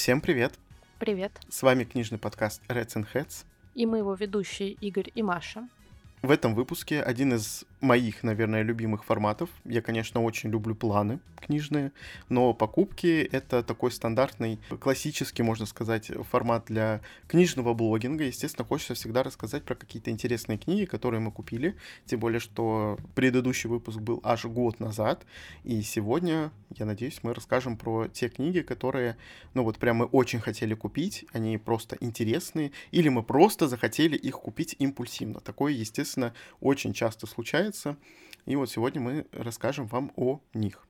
Всем привет! Привет. С вами книжный подкаст Reds and Heads. И мы его ведущие Игорь и Маша. В этом выпуске один из моих, наверное, любимых форматов. Я, конечно, очень люблю планы книжные, но покупки — это такой стандартный, классический, можно сказать, формат для книжного блогинга. Естественно, хочется всегда рассказать про какие-то интересные книги, которые мы купили. Тем более, что предыдущий выпуск был аж год назад. И сегодня, я надеюсь, мы расскажем про те книги, которые, прям мы очень хотели купить. Они просто интересные. Или мы просто захотели их купить импульсивно. Такое, естественно, очень часто случается. И вот сегодня мы расскажем вам о них.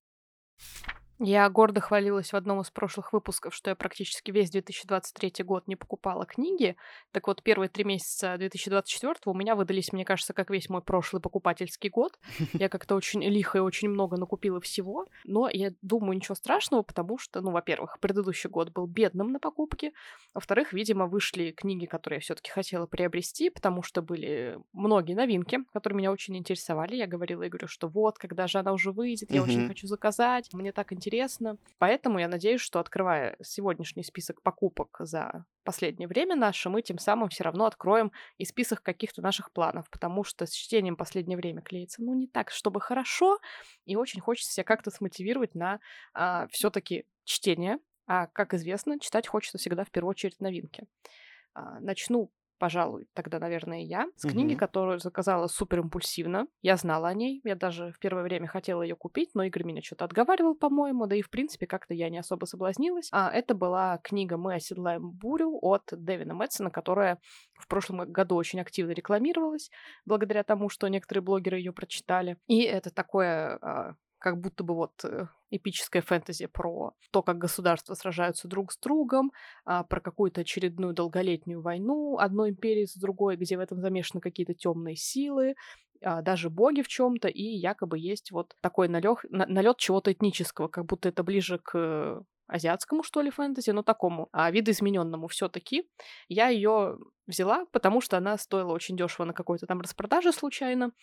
Я гордо хвалилась в одном из прошлых выпусков, что я практически весь 2023 год не покупала книги. Так вот, первые 3 месяца 2024 у меня выдались, мне кажется, как весь мой прошлый покупательский год. Я как-то очень лихо и очень много накупила всего. Но я думаю, ничего страшного, потому что, во-первых, предыдущий год был бедным на покупки. Во-вторых, видимо, вышли книги, которые я все-таки хотела приобрести, потому что были многие новинки, которые меня очень интересовали. Я говорила Игорю, что вот, когда же она уже выйдет, я очень хочу заказать. Мне так интересно. Поэтому я надеюсь, что, открывая сегодняшний список покупок за последнее время наше, мы тем самым все равно откроем и список каких-то наших планов, потому что с чтением последнее время клеится, не так, чтобы хорошо, и очень хочется себя как-то смотивировать на все-таки чтение. А, как известно, читать хочется всегда в первую очередь новинки. Начну, пожалуй, тогда, наверное, я с книги, которую заказала супер импульсивно. Я знала о ней, я даже в первое время хотела ее купить, но Игорь меня что-то отговаривал, по-моему, да и, в принципе, как-то я не особо соблазнилась. Это была книга «Мы оседлаем бурю» от Дэвина Мэтсона, которая в прошлом году очень активно рекламировалась, благодаря тому, что некоторые блогеры ее прочитали. И это такое как будто бы эпическое фэнтези про то, как государства сражаются друг с другом, про какую-то очередную долголетнюю войну одной империи с другой, где в этом замешаны какие-то темные силы, даже боги в чем-то, и якобы есть вот такой налет чего-то этнического, как будто это ближе к азиатскому, что ли, фэнтези, но такому видоизмененному все-таки. Я ее взяла, потому что она стоила очень дешево на какой-то там распродаже случайно.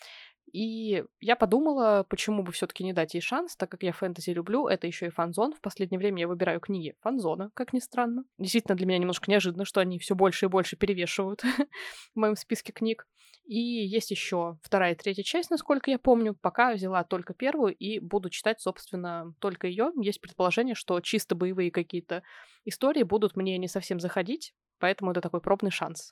И я подумала, почему бы все-таки не дать ей шанс, так как я фэнтези люблю, это еще и фанзон. В последнее время я выбираю книги фанзона, как ни странно. Действительно, для меня немножко неожиданно, что они все больше и больше перевешивают в моем списке книг. И есть еще 2-я и 3-я часть, насколько я помню. Пока взяла только 1-ю и буду читать, собственно, только ее. Есть предположение, что чисто боевые какие-то истории будут мне не совсем заходить, поэтому это такой пробный шанс.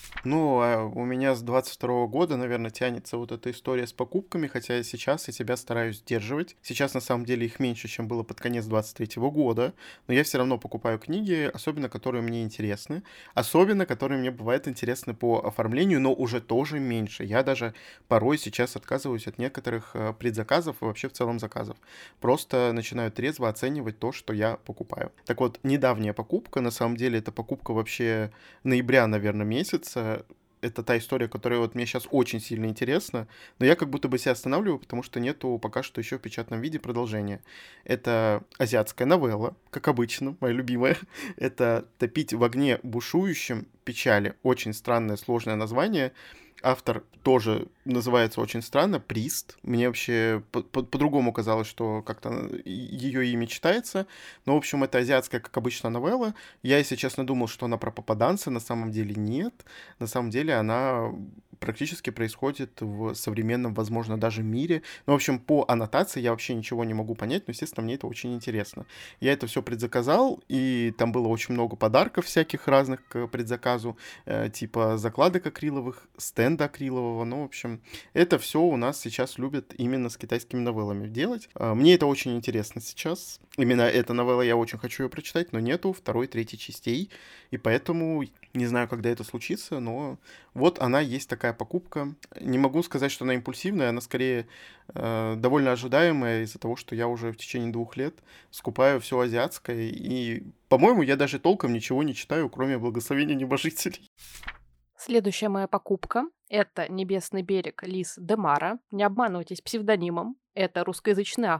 У меня с 22 года, наверное, тянется вот эта история с покупками, хотя сейчас я себя стараюсь сдерживать. Сейчас, на самом деле, их меньше, чем было под конец 23 года, но я все равно покупаю книги, особенно которые мне интересны, особенно которые мне бывают интересны по оформлению, но уже тоже меньше. Я даже порой сейчас отказываюсь от некоторых предзаказов и вообще в целом заказов. Просто начинаю трезво оценивать то, что я покупаю. Так вот, недавняя покупка, на самом деле, это покупка вообще ноября, наверное, месяца. Это та история, которая вот мне сейчас очень сильно интересна, но я как будто бы себя останавливаю, потому что нету пока что еще в печатном виде продолжения. Это азиатская новелла, как обычно, моя любимая. Это «Топить в огне бушующем печали». Очень странное, сложное название. Автор тоже называется очень странно, Прист. Мне вообще по-другому казалось, что как-то ее имя читается. Но, в общем, это азиатская, как обычно, новелла. Я, если честно, думал, что она про попаданца. На самом деле нет. На самом деле она практически происходит в современном, возможно, даже мире. Ну, в общем, по аннотации я вообще ничего не могу понять, но, естественно, мне это очень интересно. Я это все предзаказал, и там было очень много подарков всяких разных к предзаказу, типа закладок акриловых, стенда акрилового. Ну, в общем, это все у нас сейчас любят именно с китайскими новеллами делать. Мне это очень интересно сейчас. Именно эта новелла, я очень хочу ее прочитать, но нету 2-й, 3-й частей, и поэтому не знаю, когда это случится, но вот она есть такая покупка. Не могу сказать, что она импульсивная, она скорее довольно ожидаемая из-за того, что я уже в течение 2 лет скупаю все азиатское, и, по-моему, я даже толком ничего не читаю, кроме «Благословения небожителей». Следующая моя покупка — это «Небесный берег» Лиз Демара. Не обманывайтесь псевдонимом. Это русскоязычный автор.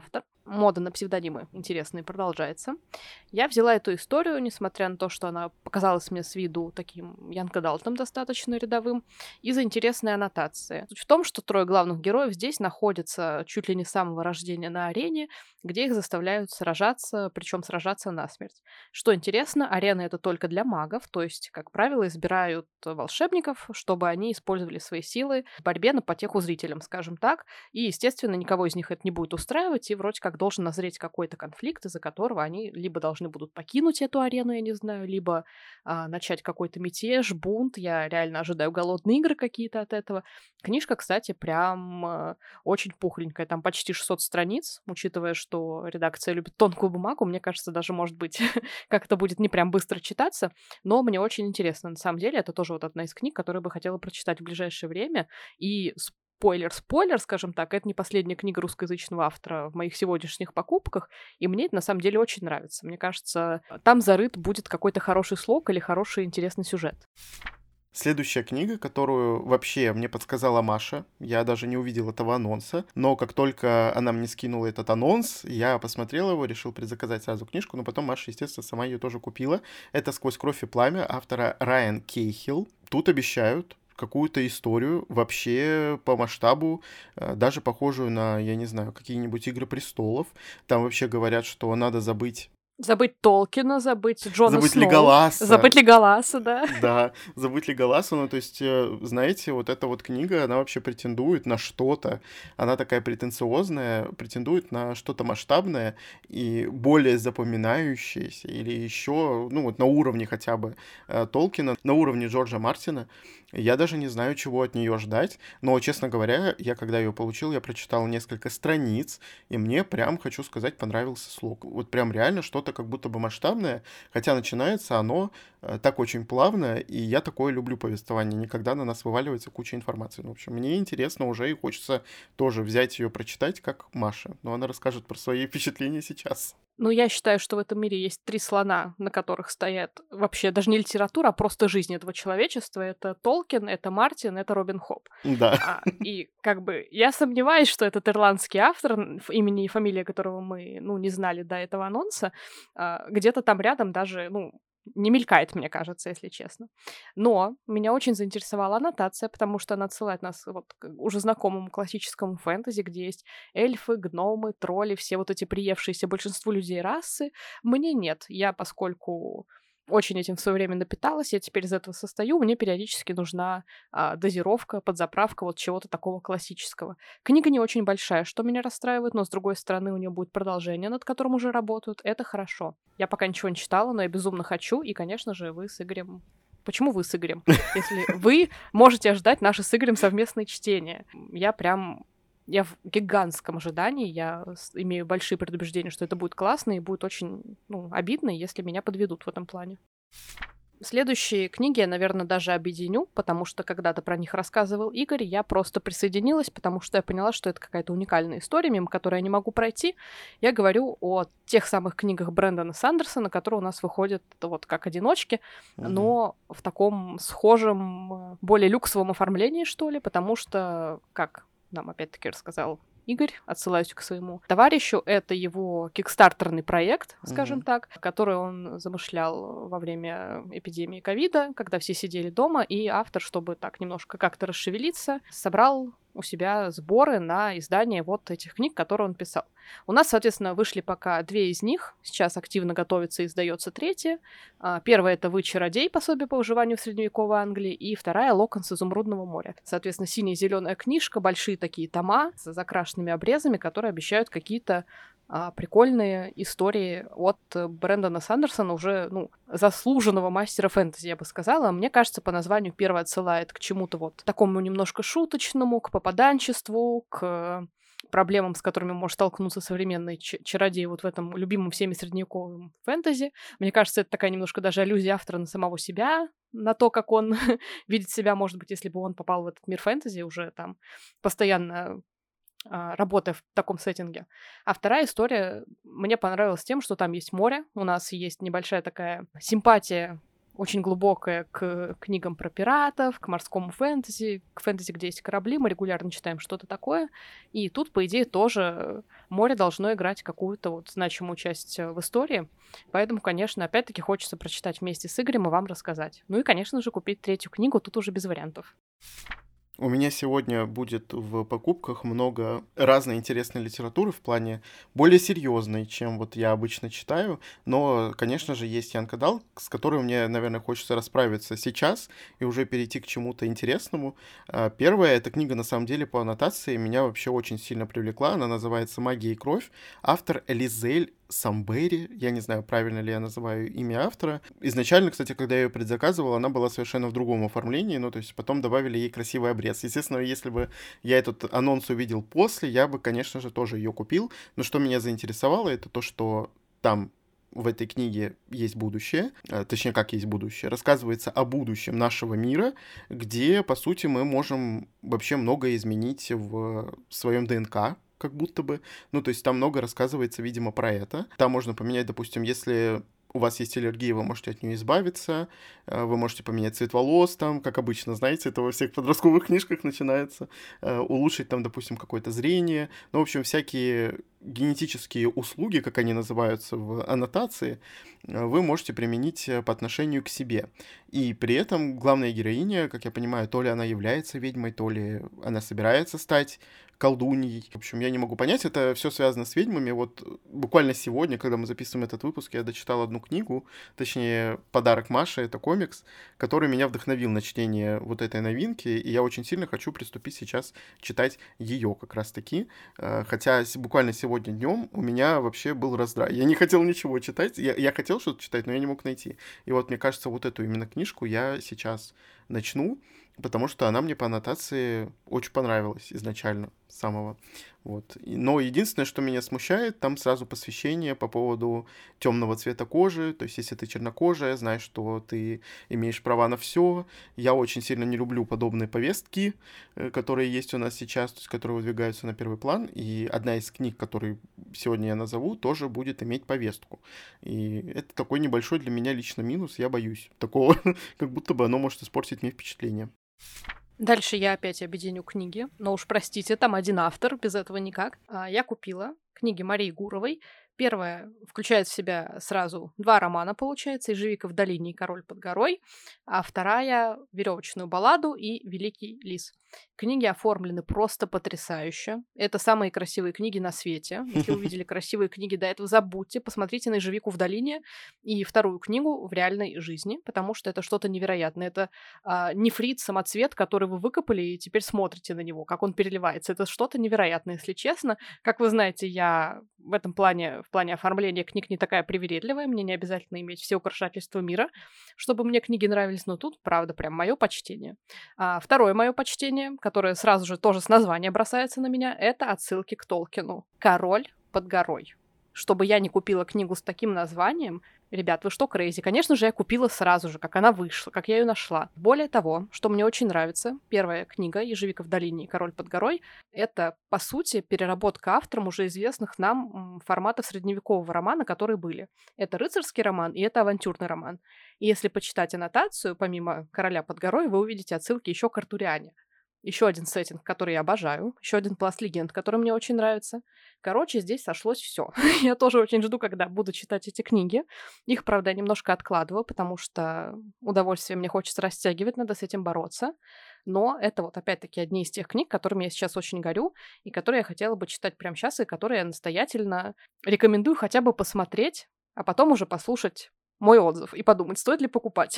мода на псевдонимы интересные продолжается. Я взяла эту историю, несмотря на то, что она показалась мне с виду таким young adult'ом достаточно рядовым, из-за интересной аннотации. Суть в том, что трое главных героев здесь находятся чуть ли не с самого рождения на арене, где их заставляют сражаться, причем сражаться насмерть. Что интересно, арена — это только для магов, то есть, как правило, избирают волшебников, чтобы они использовали свои силы в борьбе на потеху зрителям, скажем так, и, естественно, никого из них это не будет устраивать, и вроде как должен назреть какой-то конфликт, из-за которого они либо должны будут покинуть эту арену, я не знаю, либо начать какой-то мятеж, бунт. Я реально ожидаю голодные игры какие-то от этого. Книжка, кстати, прям очень пухленькая, там почти 600 страниц, учитывая, что редакция любит тонкую бумагу, мне кажется, даже, может быть, как-то будет не прям быстро читаться, но мне очень интересно. На самом деле, это тоже вот одна из книг, которую бы хотела прочитать в ближайшее время, и спойлер, скажем так, это не последняя книга русскоязычного автора в моих сегодняшних покупках, и мне это на самом деле очень нравится. Мне кажется, там зарыт будет какой-то хороший слог или хороший интересный сюжет. Следующая книга, которую вообще мне подсказала Маша, я даже не увидел этого анонса, но как только она мне скинула этот анонс, я посмотрел его, решил предзаказать сразу книжку, но потом Маша, естественно, сама ее тоже купила. Это «Сквозь кровь и пламя» автора Райан Кейхилл. Тут обещают какую-то историю вообще по масштабу, даже похожую на, я не знаю, какие-нибудь «Игры престолов». Там вообще говорят, что надо забыть Толкина, забыть Джона забыть Сноу. Леголаса. Забыть Леголаса, да. Да, забыть Леголаса. Ну, то есть, знаете, вот эта вот книга, она вообще претендует на что-то. Она такая претенциозная, претендует на что-то масштабное и более запоминающееся. Или еще, ну, вот на уровне хотя бы Толкина, на уровне Джорджа Мартина. Я даже не знаю, чего от нее ждать, но, честно говоря, я когда ее получил, я прочитал несколько страниц, и мне прям, хочу сказать, понравился слог. Вот прям реально что-то как будто бы масштабное, хотя начинается оно так очень плавно, и я такое люблю повествование, никогда на нас вываливается куча информации. Ну, в общем, мне интересно уже и хочется тоже взять ее прочитать, как Маша, но она расскажет про свои впечатления сейчас. Ну, я считаю, что в этом мире есть 3 слона, на которых стоят вообще даже не литература, а просто жизнь этого человечества. Это Толкин, это Мартин, это Робин Хоп. Да. И как бы я сомневаюсь, что этот ирландский автор, имени и фамилия которого мы, ну, не знали до этого анонса, где-то там рядом даже, ну, не мелькает, мне кажется, если честно. Но меня очень заинтересовала аннотация, потому что она отсылает нас вот к уже знакомому классическому фэнтези, где есть эльфы, гномы, тролли, все вот эти приевшиеся большинству людей расы. Мне нет. Я, поскольку очень этим в свое время напиталась, я теперь из этого состою, мне периодически нужна дозировка, подзаправка вот чего-то такого классического. Книга не очень большая, что меня расстраивает, но, с другой стороны, у нее будет продолжение, над которым уже работают. Это хорошо. Я пока ничего не читала, но я безумно хочу, и, конечно же, вы с Игорем... Почему вы с Игорем? Если вы можете ожидать наши с Игорем совместные чтения. Я в гигантском ожидании, я имею большие предубеждения, что это будет классно и будет очень, ну, обидно, если меня подведут в этом плане. Следующие книги я, наверное, даже объединю, потому что когда-то про них рассказывал Игорь, я просто присоединилась, потому что я поняла, что это какая-то уникальная история, мимо которой я не могу пройти. Я говорю о тех самых книгах Брэндона Сандерсона, которые у нас выходят вот как одиночки, но в таком схожем, более люксовом оформлении, что ли, потому что, как нам опять-таки рассказал Игорь, отсылаюсь к своему товарищу, это его кикстартерный проект, скажем так, который он замышлял во время эпидемии ковида, когда все сидели дома, и автор, чтобы так немножко как-то расшевелиться, собрал у себя сборы на издание вот этих книг, которые он писал. У нас, соответственно, вышли пока 2 из них. Сейчас активно готовится и издается 3. Первая — это «Вы, чародей. Пособие по выживанию в средневековой Англии», и вторая — «Локонс изумрудного моря». Соответственно, синяя и зеленая книжка, большие такие тома с закрашенными обрезами, которые обещают какие-то прикольные истории от Брэндона Сандерсона, уже, ну, заслуженного мастера фэнтези, я бы сказала. Мне кажется, по названию первый отсылает к чему-то вот такому немножко шуточному, к попаданчеству, к проблемам, с которыми может столкнуться современный чародей вот в этом любимом всеми средневековом фэнтези. Мне кажется, это такая немножко даже аллюзия автора на самого себя, на то, как он видит себя, может быть, если бы он попал в этот мир фэнтези, уже там постоянно работая в таком сеттинге. А вторая история мне понравилась тем, что там есть море, у нас есть небольшая такая симпатия очень глубокое к книгам про пиратов, к морскому фэнтези, к фэнтези, где есть корабли. Мы регулярно читаем что-то такое. И тут, по идее, тоже море должно играть какую-то вот значимую часть в истории. Поэтому, конечно, опять-таки хочется прочитать вместе с Игорем и вам рассказать. Ну и, конечно же, купить третью книгу, тут уже без вариантов. У меня сегодня будет в покупках много разной интересной литературы в плане более серьезной, чем вот я обычно читаю. Но, конечно же, есть Янка Дал, с которой мне, наверное, хочется расправиться сейчас и уже перейти к чему-то интересному. Первая — эта книга, на самом деле, по аннотации меня вообще очень сильно привлекла. Она называется «Магия и кровь». Автор Элизель Самбери, я не знаю, правильно ли я называю имя автора. Изначально, кстати, когда я ее предзаказывал, она была совершенно в другом оформлении, ну, то есть потом добавили ей красивый обрез. Естественно, если бы я этот анонс увидел после, я бы, конечно же, тоже ее купил. Но что меня заинтересовало, это то, что там в этой книге есть будущее, точнее, как есть будущее, рассказывается о будущем нашего мира, где, по сути, мы можем вообще многое изменить в своем ДНК, как будто бы. Ну, то есть там много рассказывается, видимо, про это. Там можно поменять, допустим, если у вас есть аллергия, вы можете от нее избавиться, вы можете поменять цвет волос, там, как обычно, знаете, это во всех подростковых книжках начинается, улучшить там, допустим, какое-то зрение, ну, в общем, всякие генетические услуги, как они называются в аннотации, вы можете применить по отношению к себе. И при этом главная героиня, как я понимаю, то ли она является ведьмой, то ли она собирается стать колдуньей. В общем, я не могу понять, это все связано с ведьмами. Вот буквально сегодня, когда мы записываем этот выпуск, я дочитал одну книгу, точнее, подарок Маше, это комикс, который меня вдохновил на чтение вот этой новинки, и я очень сильно хочу приступить сейчас читать ее как раз-таки. Хотя буквально сегодня днем у меня вообще был раздрай. Я не хотел ничего читать, я хотел что-то читать, но я не мог найти. И вот, мне кажется, вот эту именно книжку я сейчас начну, потому что она мне по аннотации очень понравилась изначально, с самого. Вот. Но единственное, что меня смущает, там сразу посвящение по поводу темного цвета кожи. То есть, если ты чернокожая, знаешь, что ты имеешь права на все. Я очень сильно не люблю подобные повестки, которые есть у нас сейчас, то есть, которые выдвигаются на первый план. И одна из книг, которые сегодня я назову, тоже будет иметь повестку. И это такой небольшой для меня лично минус. Я боюсь такого, как будто бы оно может испортить мне впечатление. Дальше я опять объединю книги, но уж простите, там один автор, без этого никак. Я купила книги Марии Гуровой. Первая включает в себя сразу 2 романа, получается, «Ежевика в долине» и «Король под горой», а вторая — «Веревочную балладу» и «Великий лис». Книги оформлены просто потрясающе. Это самые красивые книги на свете. Если вы видели красивые книги до этого, забудьте, посмотрите на «Ежевику в долине» и вторую книгу в реальной жизни, потому что это что-то невероятное. Это нефрит, самоцвет, который вы выкопали, и теперь смотрите на него, как он переливается. Это что-то невероятное, если честно. Как вы знаете, я в этом плане, в плане оформления книг не такая привередливая, мне не обязательно иметь все украшательства мира, чтобы мне книги нравились, но тут, правда, прям мое почтение. Второе мое почтение, которое сразу же тоже с названия бросается на меня, это отсылки к Толкину. «Король под горой». Чтобы я не купила книгу с таким названием, ребят, вы что, крейзи? Конечно же, я купила сразу же, как она вышла, как я ее нашла. Более того, что мне очень нравится, первая книга «Ежевика в долине» и «Король под горой» — это, по сути, переработка автором уже известных нам форматов средневекового романа, которые были. Это рыцарский роман и это авантюрный роман. И если почитать аннотацию, помимо «Короля под горой», вы увидите отсылки еще к Артуриане. Еще один сеттинг, который я обожаю. Еще один пласт легенд, который мне очень нравится. Короче, здесь сошлось все. Я тоже очень жду, когда буду читать эти книги. Их, правда, я немножко откладываю, потому что удовольствие мне хочется растягивать, надо с этим бороться. Но это вот опять-таки одни из тех книг, которыми я сейчас очень горю, и которые я хотела бы читать прямо сейчас, и которые я настоятельно рекомендую хотя бы посмотреть, а потом уже послушать мой отзыв и подумать, стоит ли покупать.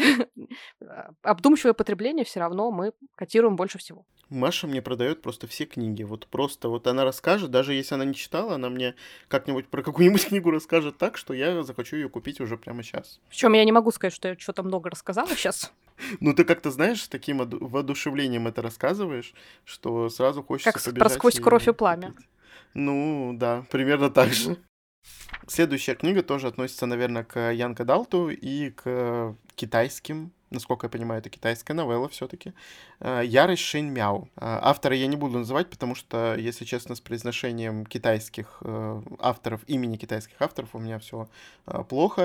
Обдумчивое потребление все равно мы котируем больше всего. Маша мне продает просто все книги. Вот просто вот она расскажет, даже если она не читала, она мне как-нибудь про какую-нибудь книгу расскажет так, что я захочу ее купить уже прямо сейчас. Причем я не могу сказать, что я что-то много рассказала сейчас. Ну, ты как-то, знаешь, с таким воодушевлением это рассказываешь, что сразу хочется Как про побежать «Сквозь кровь и пламя». купить. Ну, да, примерно так же. Следующая книга тоже относится, наверное, к Янка Далту и к китайским, насколько я понимаю, это китайская новелла все-таки. «Ярость Шэнь Мяо». Автора я не буду называть, потому что, если честно, с произношением китайских авторов, имени китайских авторов у меня все плохо.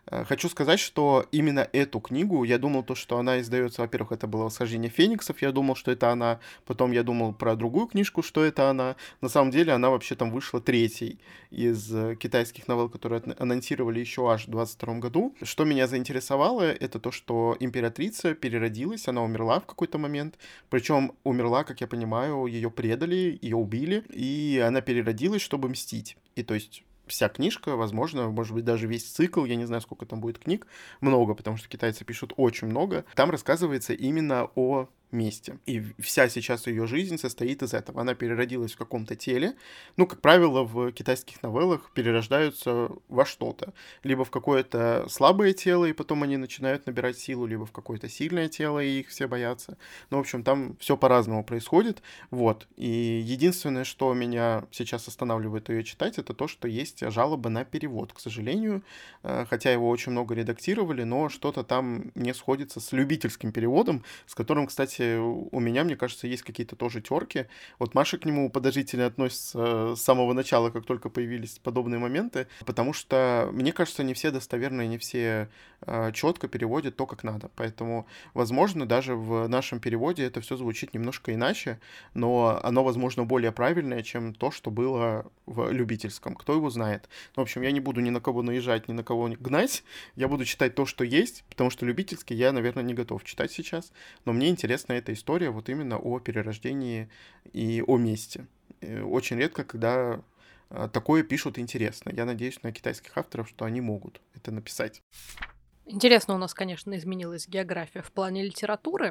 Хочу сказать, что именно эту книгу, я думал то, что она издается, во-первых, это было «Восхождение фениксов», я думал, что это она, потом я думал про другую книжку, что это она. На самом деле она вообще там вышла третьей из китайских новелл, которые анонсировали еще аж в 22 году. Что меня заинтересовало, это то, что императрица переродилась, она умерла в какой-то момент, причем умерла, как я понимаю, ее предали, ее убили, и она переродилась, чтобы мстить. И то есть вся книжка, возможно, может быть, даже весь цикл, я не знаю, сколько там будет книг, много, потому что китайцы пишут очень много, там рассказывается именно о месте. И вся сейчас ее жизнь состоит из этого. Она переродилась в каком-то теле. Ну, как правило, в китайских новеллах перерождаются во что-то. Либо в какое-то слабое тело, и потом они начинают набирать силу, либо в какое-то сильное тело, и их все боятся. Ну, в общем, там все по-разному происходит. Вот. И единственное, что меня сейчас останавливает ее читать, это то, что есть жалобы на перевод, к сожалению. Хотя его очень много редактировали, но что-то там не сходится с любительским переводом, с которым, кстати, у меня, мне кажется, есть какие-то тоже терки. Вот Маша к нему подозрительно относится с самого начала, как только появились подобные моменты, потому что, мне кажется, не все достоверные, не все четко переводят то, как надо. Поэтому, возможно, даже в нашем переводе это все звучит немножко иначе, но оно, возможно, более правильное, чем то, что было в любительском. Кто его знает? Ну, в общем, я не буду ни на кого наезжать, ни на кого гнать. Я буду читать то, что есть, потому что любительский я, наверное, не готов читать сейчас. Но мне интересна эта история вот именно о перерождении и о месте. Очень редко, когда такое пишут интересно. Я надеюсь на китайских авторов, что они могут это написать. Интересно у нас, конечно, изменилась география в плане литературы.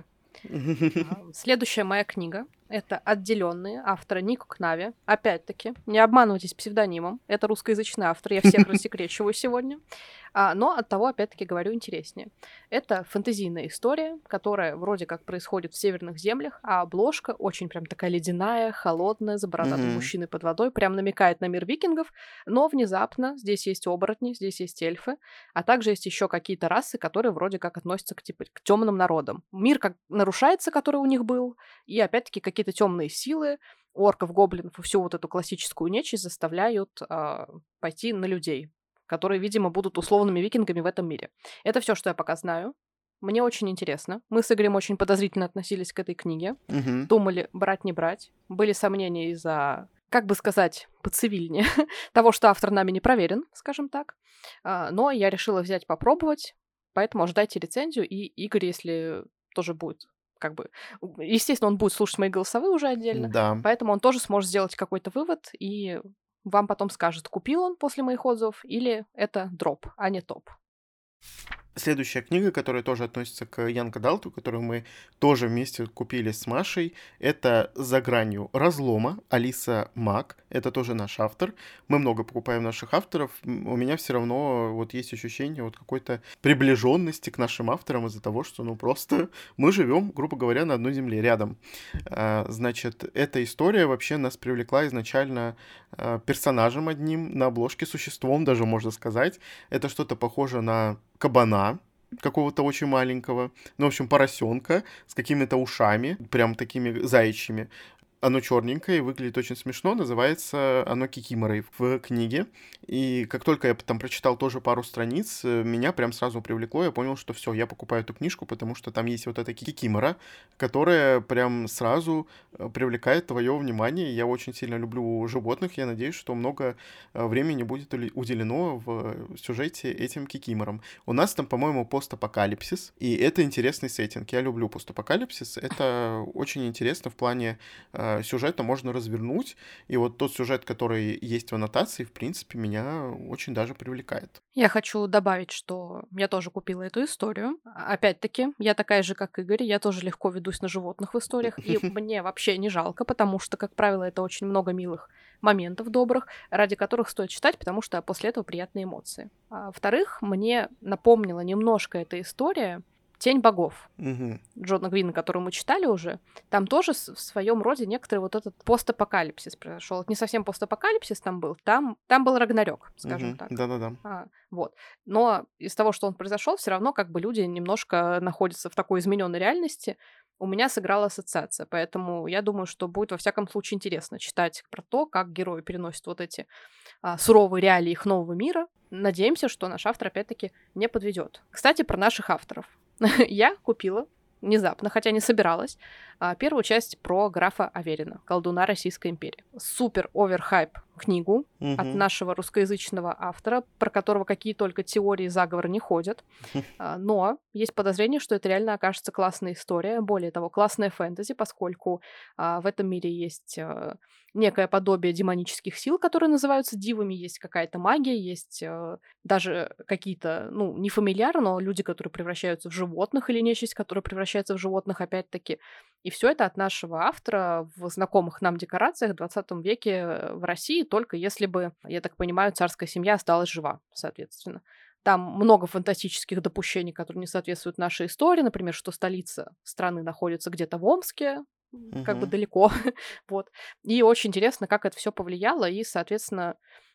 Следующая моя книга — это «Отделенные» автора Нико Кнави. Опять-таки, не обманывайтесь псевдонимом. Это русскоязычный автор, я всех рассекречиваю сегодня. Но оттого, опять-таки, говорю, интереснее. Это фэнтезийная история, которая вроде как происходит в северных землях, а обложка очень прям такая ледяная, холодная, за бородатым мужчиной под водой, прям намекает на мир викингов, но внезапно здесь есть оборотни, здесь есть эльфы, а также есть еще какие-то расы, которые вроде как относятся к, типа, к темным народам. Мир как нарушается, который у них был, и опять-таки какие-то темные силы, орков, гоблинов и всю вот эту классическую нечисть заставляют пойти на людей, которые, видимо, будут условными викингами в этом мире. Это все, что я пока знаю. Мне очень интересно. Мы с Игорем очень подозрительно относились к этой книге. Думали, брать, не брать. Были сомнения из-за, как бы сказать, поцивильнее, того, что автор нами не проверен, скажем так. Но я решила взять, попробовать. Поэтому ожидайте рецензию. И Игорь, если тоже будет, как бы... Естественно, он будет слушать мои голосовые уже отдельно. Да. Поэтому он тоже сможет сделать какой-то вывод и вам потом скажет, купил он после моих отзывов или это дроп, а не топ. Следующая книга, которая тоже относится к Young Adult, которую мы тоже вместе купили с Машей, это «За гранью разлома» Алиса Мак. Это тоже наш автор. Мы много покупаем наших авторов. У меня все равно вот есть ощущение вот какой-то приближенности к нашим авторам из-за того, что ну просто мы живем, грубо говоря, на одной земле, рядом. Значит, эта история вообще нас привлекла изначально персонажем одним, на обложке существом даже, можно сказать. Это что-то похоже на кабана какого-то очень маленького, ну, в общем, поросенка с какими-то ушами, прям такими заячьими. Оно черненькое и выглядит очень смешно, называется оно Кикиморой в книге. И как только я там прочитал тоже пару страниц, меня прям сразу привлекло, я понял, что все, я покупаю эту книжку, потому что там есть вот эта Кикимора, которая прям сразу привлекает твое внимание. Я очень сильно люблю животных, я надеюсь, что много времени будет уделено в сюжете этим Кикиморам. У нас там, по-моему, постапокалипсис, и это интересный сеттинг. Я люблю постапокалипсис, это очень интересно в плане сюжета можно развернуть, и вот тот сюжет, который есть в аннотации, в принципе, меня очень даже привлекает. Я хочу добавить, что я тоже купила эту историю. Опять-таки, я такая же, как Игорь, я тоже легко ведусь на животных в историях, и мне вообще не жалко, потому что, как правило, это очень много милых моментов добрых, ради которых стоит читать, потому что после этого приятные эмоции. Во-вторых, мне напомнила немножко эта история «Тень богов» Мгм. Джона Гвинна, которую мы читали уже, там тоже в своем роде некоторый вот этот постапокалипсис произошел. Не совсем постапокалипсис там был Рагнарёк, скажем Мгм. так. Да-да-да. Вот. Но из того, что он произошел, все равно как бы люди немножко находятся в такой измененной реальности. У меня сыграла ассоциация, поэтому я думаю, что будет во всяком случае интересно читать про то, как герои переносят вот эти суровые реалии их нового мира. Надеемся, что наш автор опять-таки не подведет. Кстати, про наших авторов. Я купила внезапно, хотя не собиралась, первую часть про графа Аверина, колдуна Российской империи. Супер оверхайп книгу от Мгм. нашего русскоязычного автора, про которого какие только теории заговора не ходят. Но есть подозрение, что это реально окажется классная история. Более того, классная фэнтези, поскольку в этом мире есть некое подобие демонических сил, которые называются дивами, есть какая-то магия, есть даже какие-то, ну, не фамильяры, но люди, которые превращаются в животных, или нечисть, которая превращается в животных, опять-таки. И все это от нашего автора в знакомых нам декорациях в 20 веке в России, только если бы, я так понимаю, царская семья осталась жива, соответственно. Там много фантастических допущений, которые не соответствуют нашей истории. Например, что столица страны находится где-то в Омске, как бы Мгм. далеко. Вот. И очень интересно, как это все повлияло. И, соответственно,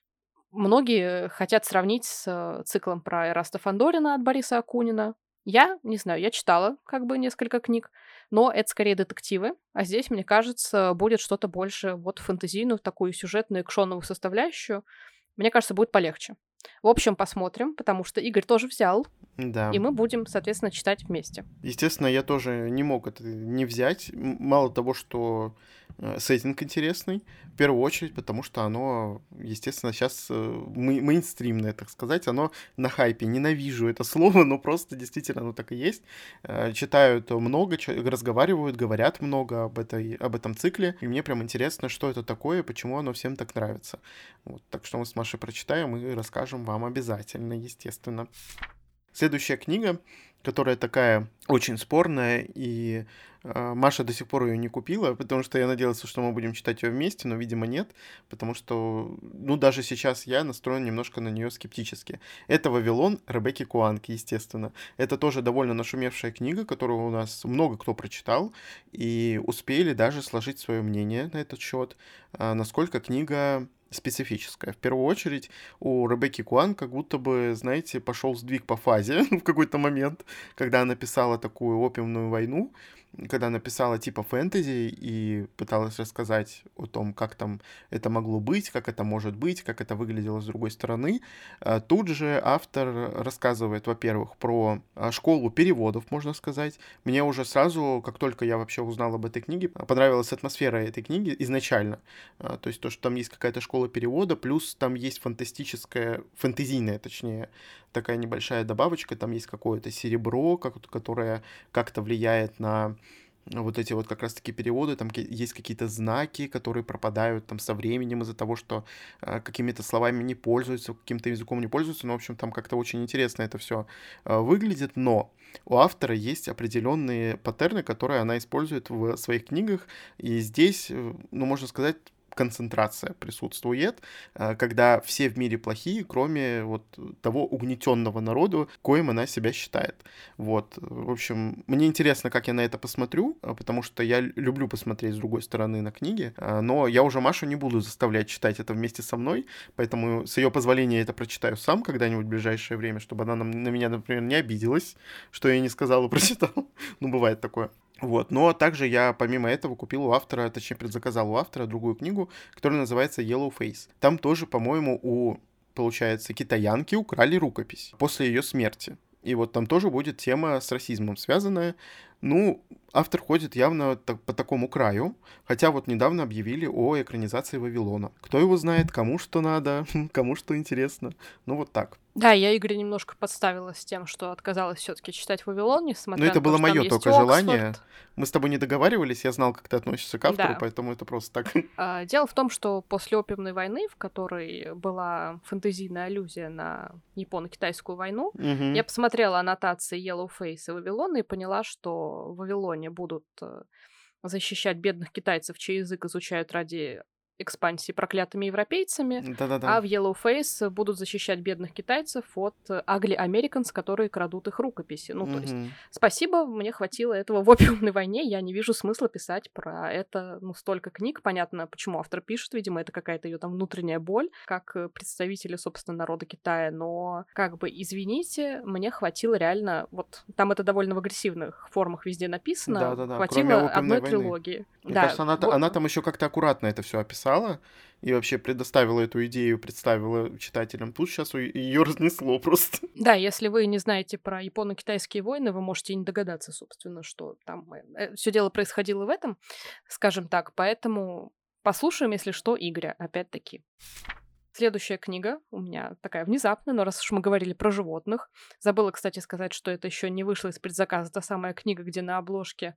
многие хотят сравнить с циклом про Эраста Фандорина от Бориса Акунина. Я не знаю, я читала как бы несколько книг, но это скорее детективы, а здесь, мне кажется, будет что-то больше вот фэнтезийную, такую сюжетную, экшоновую составляющую. Мне кажется, будет полегче. В общем, посмотрим, потому что Игорь тоже взял, Да. и мы будем, соответственно, читать вместе. Естественно, я тоже не мог это не взять. Мало того, что сеттинг интересный, в первую очередь, потому что оно, естественно, сейчас мейнстримное, так сказать, оно на хайпе. Ненавижу это слово, но просто действительно оно так и есть. Читают много, разговаривают, говорят много об этом цикле, и мне прям интересно, что это такое, почему оно всем так нравится. Вот, так что мы с Машей прочитаем и расскажем вам обязательно, естественно. Следующая книга, которая такая очень спорная, и Маша до сих пор ее не купила, потому что я надеялся, что мы будем читать ее вместе, но, видимо, нет, потому что, ну, даже сейчас я настроен немножко на нее скептически. Это «Вавилон» Ребекки Куанки, естественно. Это тоже довольно нашумевшая книга, которую у нас много кто прочитал, и успели даже сложить свое мнение на этот счет, насколько книга специфическая. В первую очередь, у Ребекки Куан как будто бы, знаете, пошел сдвиг по фазе в какой-то момент, когда она писала такую опиумную войну, когда она писала типа фэнтези и пыталась рассказать о том, как там это могло быть, как это может быть, как это выглядело с другой стороны. Тут же автор рассказывает, во-первых, про школу переводов, можно сказать. Мне уже сразу, как только я вообще узнал об этой книге, понравилась атмосфера этой книги изначально. То есть то, что там есть какая-то школа перевода, плюс там есть фэнтезийная, точнее, такая небольшая добавочка, там есть какое-то серебро, которое как-то влияет на вот эти вот как раз-таки переводы, там есть какие-то знаки, которые пропадают там со временем из-за того, что какими-то словами не пользуются, каким-то языком не пользуются, ну, в общем, там как-то очень интересно это все выглядит, но у автора есть определенные паттерны, которые она использует в своих книгах, и здесь, ну, можно сказать, концентрация присутствует, когда все в мире плохие, кроме вот того угнетенного народа, коим она себя считает. Вот, в общем, мне интересно, как я на это посмотрю, потому что я люблю посмотреть с другой стороны на книги, но я уже Машу не буду заставлять читать это вместе со мной, поэтому с ее позволения я это прочитаю сам когда-нибудь в ближайшее время, чтобы она на меня, например, не обиделась, что я не сказал и прочитал. Ну, бывает такое. Вот, но также я помимо этого купил у автора, точнее предзаказал у автора другую книгу, которая называется Yellow Face. Там тоже, по-моему, получается, китаянки украли рукопись после ее смерти. И вот там тоже будет тема с расизмом связанная. Ну, автор ходит явно по такому краю, хотя вот недавно объявили о экранизации Вавилона. Кто его знает, кому что надо, кому что интересно. Ну, вот так. Да, я Игоря немножко подставила с тем, что отказалась все-таки читать «Вавилон», Но несмотря это на то, было что там мое есть только желание. Оксфорд. Мы с тобой не договаривались, я знал, как ты относишься к автору, Да. поэтому это просто так. Дело в том, что после опиумной войны, в которой была фэнтезийная аллюзия на Японо-Китайскую войну, Мгм. я посмотрела аннотации Yellow Face и Вавилона и поняла, что в Вавилоне будут защищать бедных китайцев, чей язык изучают ради экспансии проклятыми европейцами, Да-да-да. а в Yellowface будут защищать бедных китайцев от Ugly Americans, которые крадут их рукописи. Ну, то есть, Мгм. спасибо, мне хватило этого в «Опиумной войне», я не вижу смысла писать про это, ну, столько книг. Понятно, почему автор пишет, видимо, это какая-то ее там внутренняя боль, как представители, собственно, народа Китая, но, как бы, извините, мне хватило реально, вот, там это довольно в агрессивных формах везде написано, Да-да-да. Кроме хватило «Опиумной одной войны». трилогии. Мне Да, кажется, она там еще как-то аккуратно это все описала и вообще предоставила эту идею, представила читателям. Тут сейчас ее разнесло просто. да, если вы не знаете про японо-китайские войны, вы можете и не догадаться, собственно, что там все дело происходило в этом, скажем так. Поэтому послушаем, если что, Игоря, опять-таки. Следующая книга у меня такая внезапная, но раз уж мы говорили про животных, забыла, кстати, сказать, что это еще не вышло из предзаказа, та самая книга, где на обложке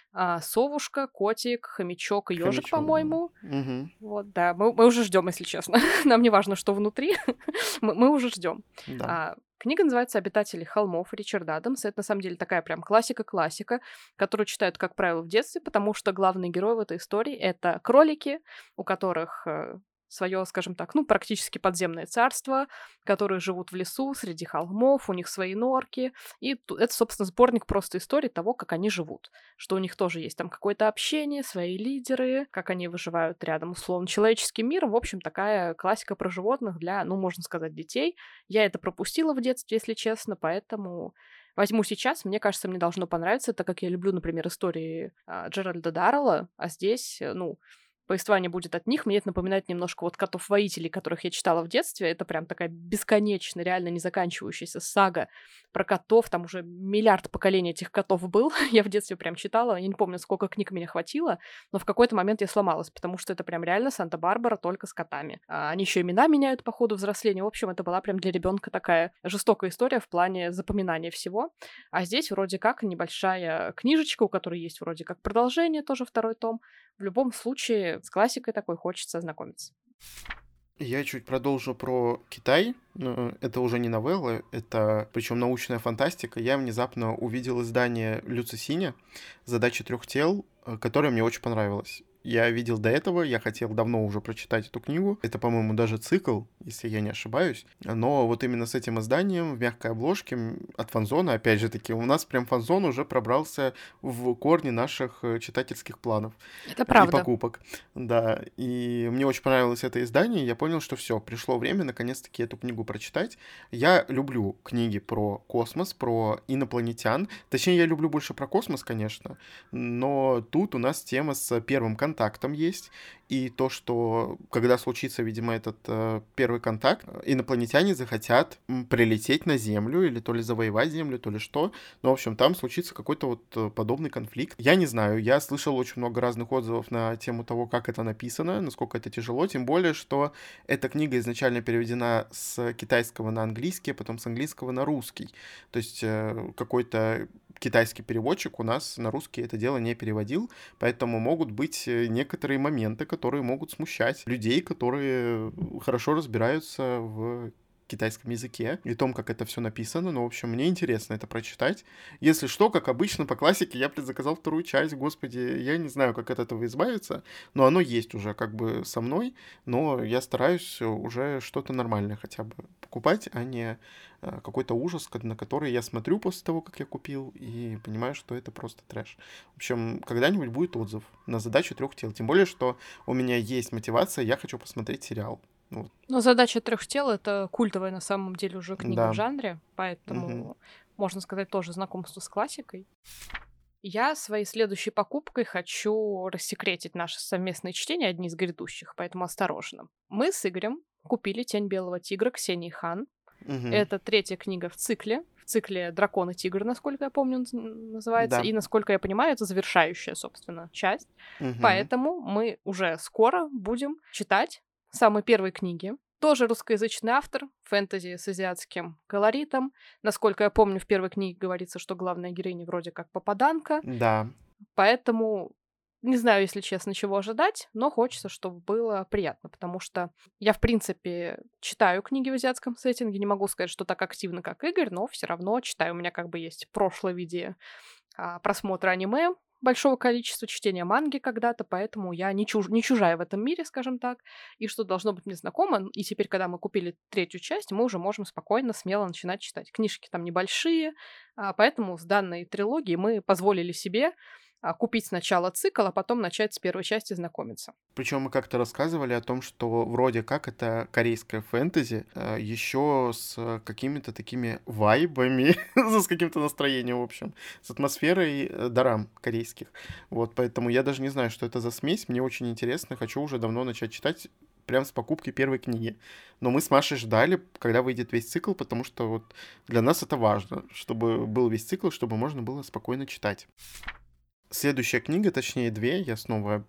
совушка, котик, хомячок и ежик, Хомячок, да. по-моему. Мгм. Вот, да, мы уже ждем, если честно. Нам не важно, что внутри, мы уже ждем. Да. Книга называется «Обитатели холмов» Ричарда Адамса. Это, на самом деле, такая прям классика-классика, которую читают, как правило, в детстве, потому что главный герой в этой истории — это кролики, у которых свое, скажем так, ну, практически подземное царство, которые живут в лесу, среди холмов, у них свои норки. И это, собственно, сборник просто историй того, как они живут. Что у них тоже есть там какое-то общение, свои лидеры, как они выживают рядом, условно, человеческим миром. В общем, такая классика про животных для, ну, можно сказать, детей. Я это пропустила в детстве, если честно, поэтому возьму сейчас. Мне кажется, мне должно понравиться, так как я люблю, например, истории Джеральда Даррелла, а здесь, ну, повествование будет от них. Мне это напоминает немножко вот котов-воителей, которых я читала в детстве. Это прям такая бесконечная, реально не заканчивающаяся сага про котов. Там уже миллиард поколений этих котов был. Я в детстве прям читала. Я не помню, сколько книг меня хватило, но в какой-то момент я сломалась, потому что это прям реально Санта-Барбара только с котами. Они еще имена меняют по ходу взросления. В общем, это была прям для ребенка такая жестокая история в плане запоминания всего. А здесь вроде как небольшая книжечка, у которой есть вроде как продолжение, тоже второй том. В любом случае, с классикой такой хочется ознакомиться. Я чуть продолжу про Китай. Это уже не новелла, это причем научная фантастика. Я внезапно увидел издание Люци Синя «Задача трех тел», которое мне очень понравилось. Я видел до этого, я хотел давно уже прочитать эту книгу. Это, по-моему, даже цикл, если я не ошибаюсь. Но вот именно с этим изданием в мягкой обложке от Фанзона, опять же таки, у нас прям Фанзон уже пробрался в корни наших читательских планов Это и правда. покупок. Да, и мне очень понравилось это издание, и я понял, что все, пришло время наконец-таки эту книгу прочитать. Я люблю книги про космос, про инопланетян. Точнее, я люблю больше про космос, конечно, но тут у нас тема с первым контактом есть, и то, что когда случится, видимо, этот первый контакт, инопланетяне захотят прилететь на Землю, или то ли завоевать Землю, то ли что, но, в общем, там случится какой-то вот подобный конфликт. Я не знаю, я слышал очень много разных отзывов на тему того, как это написано, насколько это тяжело, тем более, что эта книга изначально переведена с китайского на английский, а потом с английского на русский. То есть какой-то китайский переводчик у нас на русский это дело не переводил, поэтому могут быть некоторые моменты, которые могут смущать людей, которые хорошо разбираются в китайском языке и том, как это все написано. Ну, в общем, мне интересно это прочитать. Если что, как обычно, по классике, я предзаказал вторую часть. Господи, я не знаю, как от этого избавиться, но оно есть уже как бы со мной, но я стараюсь уже что-то нормальное хотя бы покупать, а не какой-то ужас, на который я смотрю после того, как я купил, и понимаю, что это просто трэш. В общем, когда-нибудь будет отзыв на задачу трех тел. Тем более, что у меня есть мотивация, я хочу посмотреть сериал. Вот. Но «Задача трех тел» — это культовая на самом деле уже книга в Да. жанре, Мгм. поэтому, можно сказать, тоже знакомство с классикой. Я своей следующей покупкой хочу рассекретить наше совместное чтение, одни из грядущих, поэтому осторожно. Мы с Игорем купили «Тень белого тигра» Ксении Хан. Мгм. Это третья книга в цикле «Дракон и тигр», насколько я помню, называется, Да. и, насколько я понимаю, это завершающая, собственно, часть. Мгм. Поэтому мы уже скоро будем читать самые первые книги. Тоже русскоязычный автор, фэнтези с азиатским колоритом. Насколько я помню, в первой книге говорится, что главная героиня вроде как попаданка, Да. поэтому не знаю, если честно, чего ожидать, но хочется, чтобы было приятно, потому что я, в принципе, читаю книги в азиатском сеттинге, не могу сказать, что так активно, как Игорь, но все равно читаю. У меня как бы есть прошлое в виде просмотра аниме, большого количества, чтения манги когда-то, поэтому я не чужая в этом мире, скажем так, и что должно быть мне знакомо. И теперь, когда мы купили третью часть, мы уже можем спокойно, смело начинать читать. Книжки там небольшие, поэтому с данной трилогией мы позволили себе купить сначала цикл, а потом начать с первой части знакомиться. Причем мы как-то рассказывали о том, что вроде как это корейское фэнтези, еще с какими-то такими вайбами, с каким-то настроением, в общем, с атмосферой дорам корейских. Вот, поэтому я даже не знаю, что это за смесь, мне очень интересно, хочу уже давно начать читать прям с покупки первой книги. Но мы с Машей ждали, когда выйдет весь цикл, потому что вот для нас это важно, чтобы был весь цикл, чтобы можно было спокойно читать. Следующая книга, точнее две, я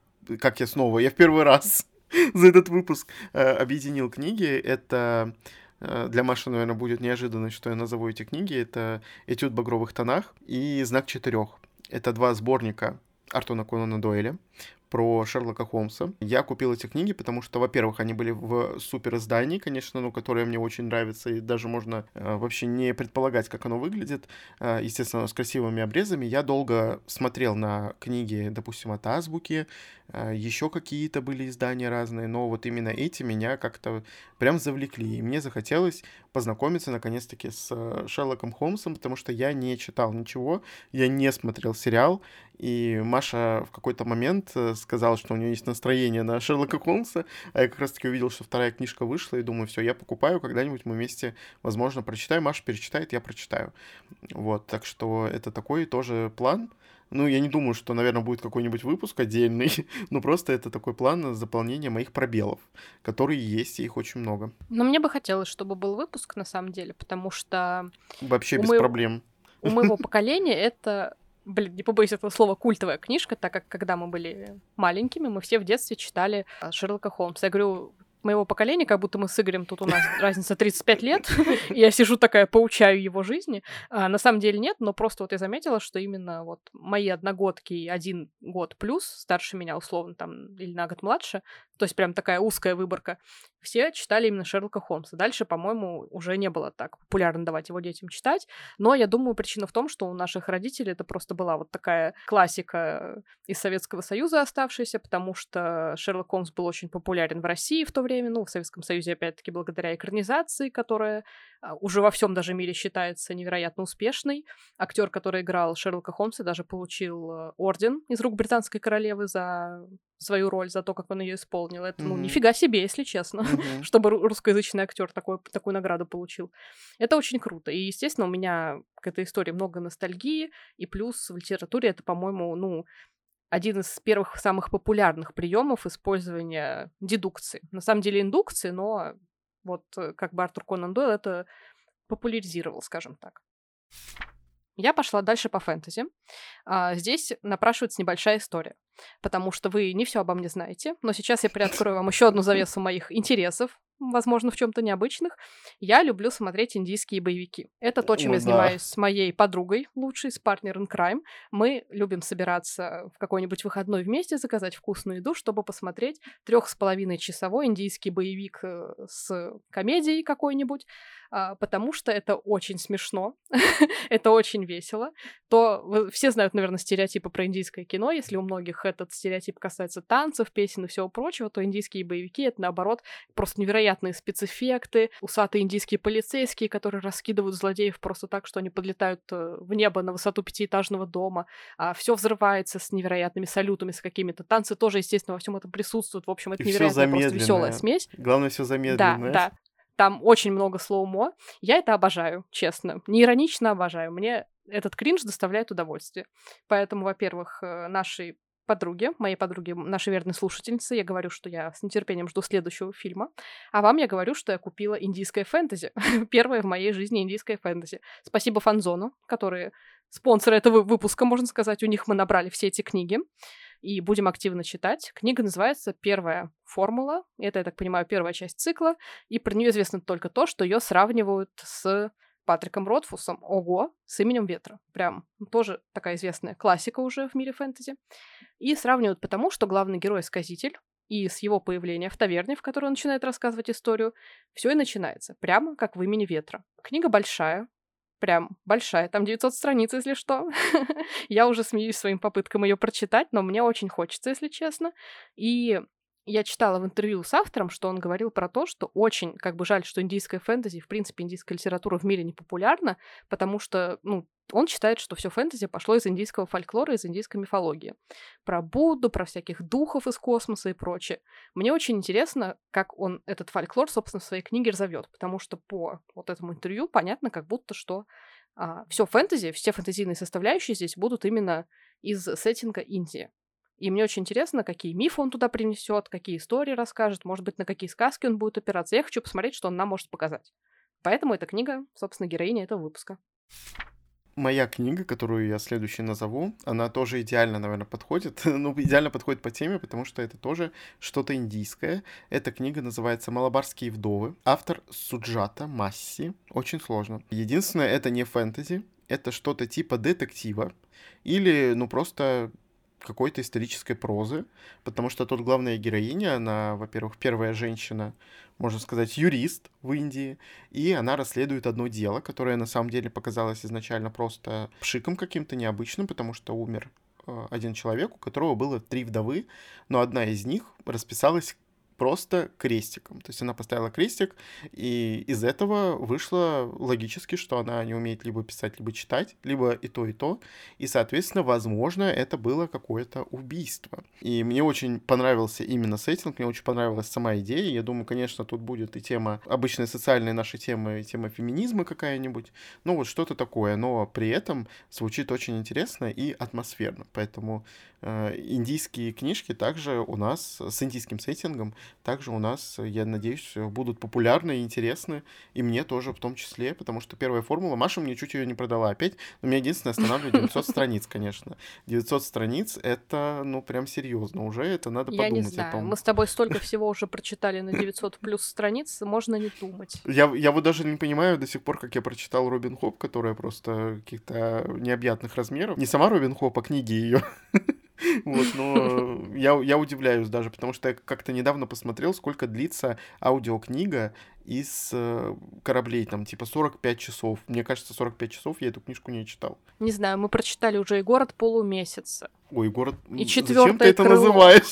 в первый раз за этот выпуск объединил книги. Это для Маши, наверное, будет неожиданно, что я назову эти книги. Это «Этюд в багровых тонах» и «Знак четырех». Это два сборника Артура Конана Дойля про Шерлока Холмса. Я купил эти книги, потому что, во-первых, они были в супер издании, конечно, ну, которое мне очень нравится, и даже можно вообще не предполагать, как оно выглядит. Естественно, с красивыми обрезами. Я долго смотрел на книги, допустим, от Азбуки, еще какие-то были издания разные, но вот именно эти меня как-то прям завлекли, и мне захотелось познакомиться, наконец-таки, с Шерлоком Холмсом, потому что я не читал ничего, я не смотрел сериал, и Маша в какой-то момент сказала, что у нее есть настроение на Шерлока Холмса, а я как раз-таки увидел, что вторая книжка вышла, и думаю, все, я покупаю, когда-нибудь мы вместе, возможно, прочитаем. Маша перечитает, я прочитаю. Вот, так что это такой тоже план. Ну, я не думаю, что, наверное, будет какой-нибудь выпуск отдельный, но просто это такой план заполнения моих пробелов, которые есть, и их очень много. Но мне бы хотелось, чтобы был выпуск, на самом деле, потому что Вообще без проблем. у моего поколения это, не побоюсь этого слова, культовая книжка, так как когда мы были маленькими, мы все в детстве читали Шерлока Холмса. Я говорю, моего поколения, как будто мы с Игорем, тут у нас разница 35 лет, я сижу такая, поучаю его жизни. На самом деле нет, но просто вот я заметила, что именно вот мои одногодки, 1 год плюс, старше меня условно там, или на год младше, то есть прям такая узкая выборка, все читали именно Шерлока Холмса. Дальше, по-моему, уже не было так популярно давать его детям читать, но я думаю, причина в том, что у наших родителей это просто была вот такая классика из Советского Союза оставшаяся, потому что Шерлок Холмс был очень популярен в России в то время, ну, в Советском Союзе, опять-таки, благодаря экранизации, которая уже во всем даже мире считается невероятно успешной. Актер, который играл Шерлока Холмса, даже получил орден из рук британской королевы за свою роль, за то, как он ее исполнил. Это, ну, нифига себе, если честно, чтобы русскоязычный актер такую награду получил. Это очень круто. И, естественно, у меня к этой истории много ностальгии, и плюс в литературе это, по-моему, ну, один из первых самых популярных приемов использования дедукции. На самом деле индукции, но вот как бы Артур Конан Дойл это популяризировал, скажем так. Я пошла дальше по фэнтези. Здесь напрашивается небольшая история, потому что вы не все обо мне знаете, но сейчас я приоткрою вам еще одну завесу моих интересов, возможно, в чем-то необычных. Я люблю смотреть индийские боевики. Это то, чем я занимаюсь с моей подругой лучшей, с Partner in Crime. Мы любим собираться в какой-нибудь выходной вместе, заказать вкусную еду, чтобы посмотреть 3,5-часовой индийский боевик с комедией какой-нибудь, потому что это очень смешно, это очень весело. Все знают, наверное, стереотипы про индийское кино. Если у многих этот стереотип касается танцев, песен и всего прочего, то индийские боевики — это, наоборот, просто невероятные спецэффекты, усатые индийские полицейские, которые раскидывают злодеев просто так, что они подлетают в небо на высоту 5-этажного дома. Все взрывается с невероятными салютами, с какими-то. Танцы тоже, естественно, во всем этом присутствуют. В общем, это невероятная просто веселая смесь. Главное, все замедленное. Да. Там очень много слоумо. Я это обожаю, честно. Не иронично обожаю. Мне этот кринж доставляет удовольствие. Поэтому, во-первых, моей подруге, нашей верной слушательнице, я говорю, что я с нетерпением жду следующего фильма. А вам я говорю, что я купила индийское фэнтези. Первое в моей жизни индийское фэнтези. Спасибо Фанзону, которые спонсоры этого выпуска, можно сказать. У них мы набрали все эти книги. И будем активно читать. Книга называется «Первая формула». Это, я так понимаю, первая часть цикла. И про нее известно только то, что ее сравнивают с Патриком Ротфусом. Ого, с «Именем ветра». Прям тоже такая известная классика уже в мире фэнтези. И сравнивают потому, что главный герой — сказитель. И с его появления в таверне, в которой он начинает рассказывать историю, все и начинается. Прямо как в «Имени ветра». Книга большая, прям большая, там 900 страниц, если что. Я уже смеюсь своим попыткам ее прочитать, но мне очень хочется, если честно. И я читала в интервью с автором, что он говорил про то, что очень как бы жаль, что индийская фэнтези, в принципе, индийская литература в мире не популярна, потому что, ну, он считает, что все фэнтези пошло из индийского фольклора, из индийской мифологии. Про Будду, про всяких духов из космоса и прочее. Мне очень интересно, как он этот фольклор, собственно, в своей книге разовьет, потому что по вот этому интервью понятно, как будто что все фэнтези, все фэнтезийные составляющие здесь будут именно из сеттинга Индии. И мне очень интересно, какие мифы он туда принесет, какие истории расскажет, может быть, на какие сказки он будет опираться. Я хочу посмотреть, что он нам может показать. Поэтому эта книга, собственно, героиня этого выпуска. Моя книга, которую я следующей назову, она тоже идеально, наверное, подходит. Ну, идеально подходит по теме, потому что это тоже что-то индийское. Эта книга называется «Малабарские вдовы». Автор Суджата Масси. Очень сложно. Единственное, это не фэнтези. Это что-то типа детектива. Или, ну, просто какой-то исторической прозы, потому что тут главная героиня, она, во-первых, первая женщина, можно сказать, юрист в Индии, и она расследует одно дело, которое на самом деле показалось изначально просто пшиком каким-то необычным, потому что умер один человек, у которого было 3 вдовы, но одна из них расписалась просто крестиком. То есть она поставила крестик, и из этого вышло логически, что она не умеет либо писать, либо читать, либо и то, и то. И, соответственно, возможно, это было какое-то убийство. И мне очень понравился именно сеттинг, мне очень понравилась сама идея. Я думаю, конечно, тут будет и тема, обычные социальные наши темы, тема феминизма какая-нибудь. Ну, вот что-то такое, но при этом звучит очень интересно и атмосферно. Поэтому индийские книжки также у нас с индийским сеттингом также у нас, я надеюсь, будут популярны и интересны, и мне тоже в том числе, потому что первая формула, Маша мне чуть ее не продала опять, но меня единственное останавливает 900 страниц, конечно. 900 страниц — это, ну, прям серьезно уже, это надо Я не подумать о знаю, том. мы с тобой столько всего уже прочитали на 900 плюс страниц, можно не думать. Я вот даже не понимаю до сих пор, как я прочитал Робин Хоп, которая просто каких-то необъятных размеров. Не сама Робин Хоп, а книги ее. Вот, но я удивляюсь даже, потому что я как-то недавно посмотрел, сколько длится аудиокнига из кораблей, там, типа 45 часов. Мне кажется, 45 часов я эту книжку не читал. Не знаю, мы прочитали уже и «Город полумесяца», Ой, город, и зачем ты «Четвёртое это крыло». называешь?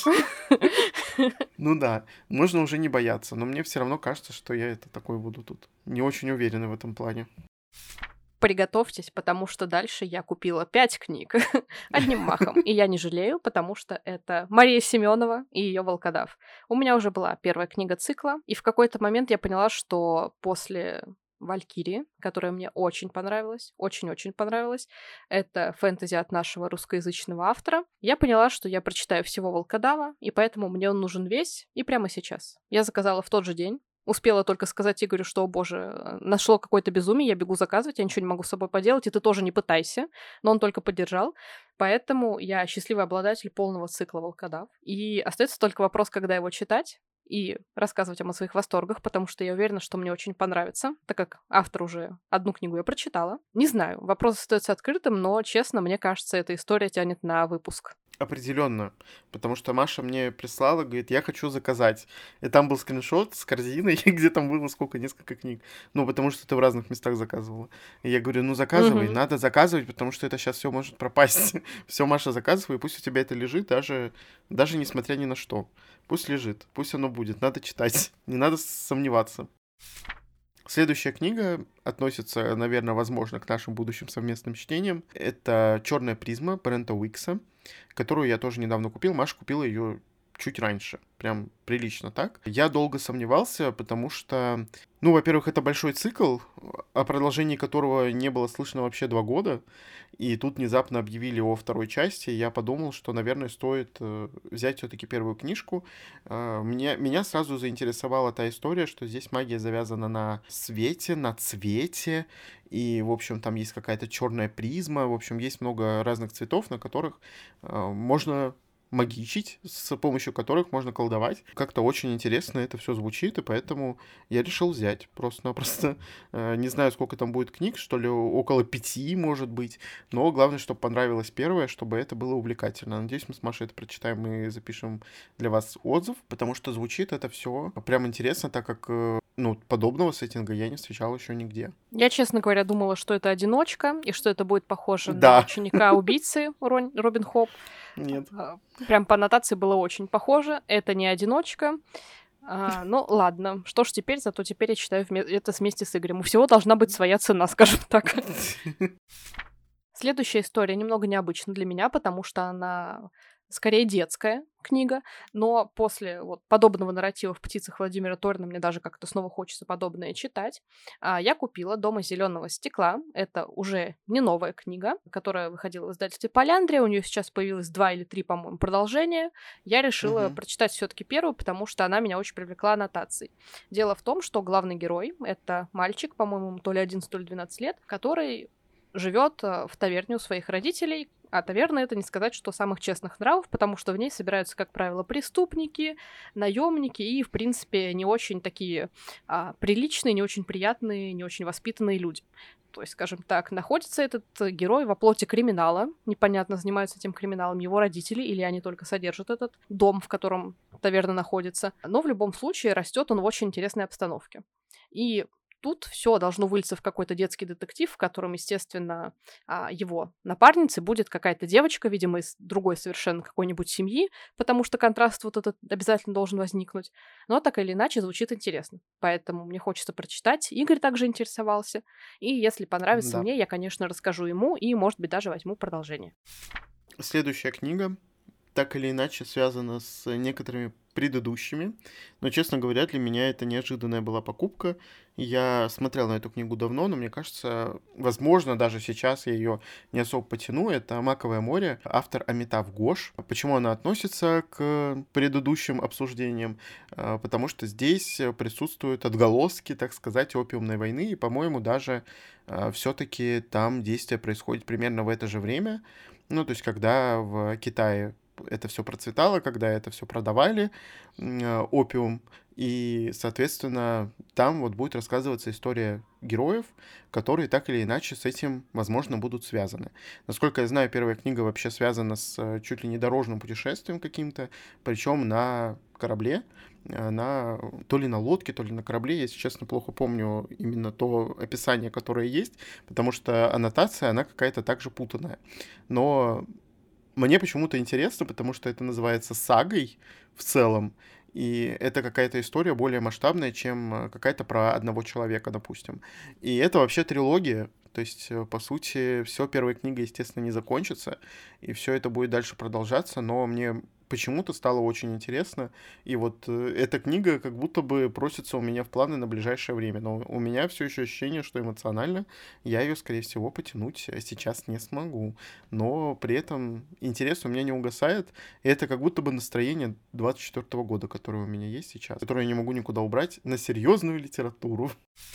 Ну да, можно уже не бояться, но мне все равно кажется, что я это такой буду тут. Не очень уверенный в этом плане. Приготовьтесь, потому что дальше я купила 5 книг одним махом. И я не жалею, потому что это Мария Семенова и ее «Волкодав». У меня уже была первая книга цикла, и в какой-то момент я поняла, что после «Валькирии», которая мне очень понравилась, очень-очень понравилась, это фэнтези от нашего русскоязычного автора, я поняла, что я прочитаю всего «Волкодава», и поэтому мне он нужен весь и прямо сейчас. Я заказала в тот же день. Успела только сказать Игорю, что, о боже, нашло какое-то безумие, я бегу заказывать, я ничего не могу с собой поделать, и ты тоже не пытайся. Но он только поддержал. Поэтому я счастливый обладатель полного цикла «Волкодав». И остается только вопрос, когда его читать и рассказывать вам о своих восторгах, потому что я уверена, что мне очень понравится, так как автор уже одну книгу я прочитала. Не знаю, вопрос остается открытым, но, честно, мне кажется, эта история тянет на выпуск. Определенно, потому что Маша мне прислала, говорит, я хочу заказать. И там был скриншот с корзиной, где там было сколько, несколько книг. Ну, потому что ты в разных местах заказывала. И я говорю, ну заказывай, Мгм. надо заказывать, потому что это сейчас все может пропасть. Все, Маша, заказывай, пусть у тебя это лежит, даже несмотря ни на что. Пусть лежит, пусть оно будет, надо читать, не надо сомневаться. Следующая книга относится, наверное, возможно, к нашим будущим совместным чтениям. Это «Черная призма» Брента Уикса, которую я тоже недавно купил. Маша купила ее чуть раньше, прям прилично так. Я долго сомневался, потому что, ну, во-первых, это большой цикл, о продолжении которого не было слышно вообще 2 года, и тут внезапно объявили о второй части, и я подумал, что, наверное, стоит взять все-таки первую книжку. Меня сразу заинтересовала та история, что здесь магия завязана на свете, на цвете, и, в общем, там есть какая-то черная призма, в общем, есть много разных цветов, на которых можно магичить, с помощью которых можно колдовать. Как-то очень интересно это все звучит, и поэтому я решил взять. Просто-напросто не знаю, сколько там будет книг, что ли, около 5, может быть. Но главное, чтобы понравилось первое, чтобы это было увлекательно. Надеюсь, мы с Машей это прочитаем и запишем для вас отзыв, потому что звучит это все прям интересно, так как ну, подобного сеттинга я не встречал еще нигде. Я, честно говоря, думала, что это одиночка, и что это будет похоже на Да, ученика-убийцы Робин Хоп. нет. Прям по аннотации было очень похоже. Это не одиночка. Ну, ладно. Что ж теперь? Зато теперь я читаю это вместе с Игорем. У всего должна быть своя цена, скажем так. Следующая история немного необычна для меня, потому что она скорее детская книга, но после вот подобного нарратива в «Птицах» Владимира Торина мне даже как-то снова хочется подобное читать. Я купила «Дом из зеленого стекла». Это уже не новая книга, которая выходила в издательстве «Поляндрия». У нее сейчас появилось 2 или 3, по-моему, продолжения. Я решила Мгм. прочитать все-таки первую, потому что она меня очень привлекла аннотацией. Дело в том, что главный герой — это мальчик, по-моему, то ли 11, то ли 12 лет, который живет в таверне у своих родителей. А таверна — это не сказать, что самых честных нравов, потому что в ней собираются, как правило, преступники, наемники и, в принципе, не очень такие приличные, не очень приятные, не очень воспитанные люди. То есть, скажем так, находится этот герой во плоти криминала. Непонятно, занимаются этим криминалом его родители, или они только содержат этот дом, в котором таверна находится. Но в любом случае растет он в очень интересной обстановке. И тут все должно вылиться в какой-то детский детектив, в котором, естественно, его напарницей будет какая-то девочка, видимо, из другой совершенно какой-нибудь семьи, потому что контраст вот этот обязательно должен возникнуть. Но так или иначе звучит интересно. Поэтому мне хочется прочитать. Игорь также интересовался. И если понравится Да. мне, я, конечно, расскажу ему и, может быть, даже возьму продолжение. Следующая книга так или иначе связана с некоторыми предыдущими, но, честно говоря, для меня это неожиданная была покупка. Я смотрел на эту книгу давно, но мне кажется, возможно, даже сейчас я ее не особо потяну. Это «Маковое море», автор Амитав Гош. Почему она относится к предыдущим обсуждениям? Потому что здесь присутствуют отголоски, так сказать, опиумной войны, и, по-моему, даже все-таки там действие происходит примерно в это же время. Ну, то есть, когда в Китае это все процветало, когда это все продавали, опиум, и, соответственно, там вот будет рассказываться история героев, которые так или иначе с этим, возможно, будут связаны. Насколько я знаю, первая книга вообще связана с чуть ли не дорожным путешествием каким-то, причем на корабле, то ли на лодке, то ли на корабле, я, если честно, плохо помню именно то описание, которое есть, потому что аннотация, она какая-то также путанная. Но мне почему-то интересно, потому что это называется сагой в целом, и это какая-то история более масштабная, чем какая-то про одного человека, допустим. И это вообще трилогия, то есть, по сути, все первой книгой, естественно, не закончится, и все это будет дальше продолжаться, но мне почему-то стало очень интересно, и вот эта книга как будто бы просится у меня в планы на ближайшее время, но у меня все еще ощущение, что эмоционально я ее, скорее всего, потянуть сейчас не смогу, но при этом интерес у меня не угасает, и это как будто бы настроение 24 года, которое у меня есть сейчас, которое я не могу никуда убрать на серьезную литературу.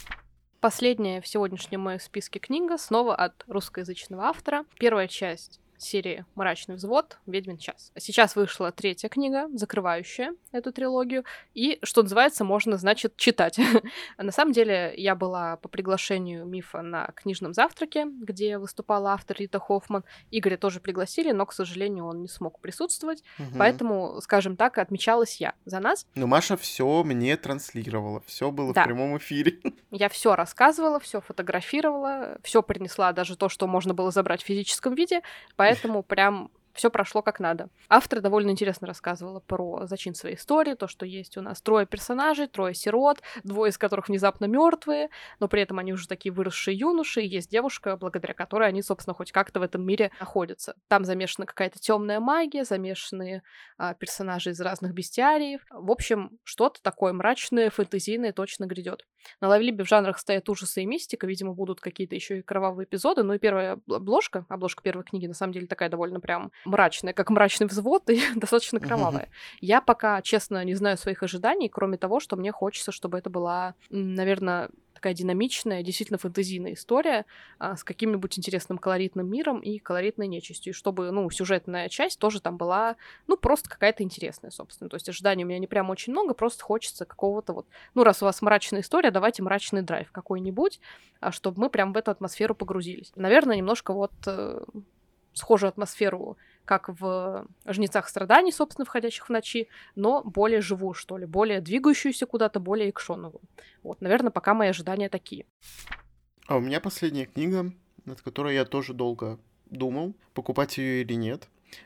Последняя в сегодняшнем моем списке книга снова от русскоязычного автора. Первая часть серии «Мрачный взвод. Ведьмин час». Сейчас вышла 3-я книга, закрывающая эту трилогию, и, что называется, можно, значит, читать. На самом деле, я была по приглашению Мифа на книжном завтраке, где выступала автор Рита Хоффман. Игоря тоже пригласили, но, к сожалению, он не смог присутствовать, Мгм. поэтому, скажем так, отмечалась я за нас. Но Маша все мне транслировала, все было в Да, прямом эфире. я все рассказывала, все фотографировала, все принесла, даже то, что можно было забрать в физическом виде, поэтому прям все прошло как надо. Автор довольно интересно рассказывала про зачин своей истории, то, что есть у нас 3 персонажей, 3 сирот, 2 из которых внезапно мертвые, но при этом они уже такие выросшие юноши, и есть девушка, благодаря которой они, собственно, хоть как-то в этом мире находятся. Там замешана какая-то темная магия, замешаны персонажи из разных бестиариев. В общем, что-то такое мрачное, фэнтезийное точно грядет. На Лавлибе в жанрах стоят ужасы и мистика, видимо, будут какие-то еще и кровавые эпизоды, ну и первая обложка первой книги, на самом деле, такая довольно прям мрачная, как «Мрачный взвод», и достаточно Мгм. кровавая. Я пока, честно, не знаю своих ожиданий, кроме того, что мне хочется, чтобы это была, наверное, такая динамичная, действительно фэнтезийная история с каким-нибудь интересным колоритным миром и колоритной нечистью, и чтобы, ну, сюжетная часть тоже там была, ну, просто какая-то интересная, собственно. То есть ожиданий у меня не прям очень много, просто хочется какого-то вот, ну, раз у вас мрачная история, давайте мрачный драйв какой-нибудь, чтобы мы прям в эту атмосферу погрузились. Наверное, немножко вот схожую атмосферу как в «Жнецах страданий», собственно, «Входящих в ночи», но более живую, что ли, более двигающуюся куда-то, более экшоновую. Вот, наверное, пока мои ожидания такие. А у меня последняя книга, над которой я тоже долго думал, покупать ее или нет.